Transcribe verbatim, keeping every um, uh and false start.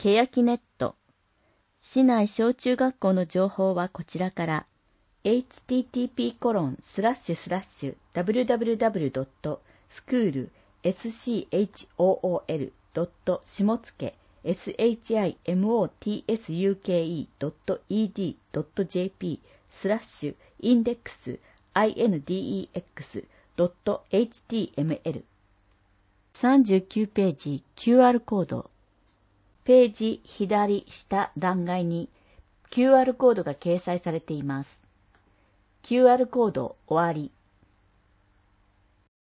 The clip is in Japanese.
けやきネット。市内小中学校の情報はこちらから。エイチティーティーピーコロンスラッシュスラッシュダブリューダブリューダブリュードットスクールエスシーエイチオーオーエルドットしもつけ エスエイチアイエムオーティーエスユーケーイードットイーディードットジェーピースラッシュインデックス アイエヌディーイーエックスドットエイチティーエムエル。さんじゅうきゅうページ キューアール コード。ページ左下欄外に キューアール コードが掲載されています。キューアール コード終わり。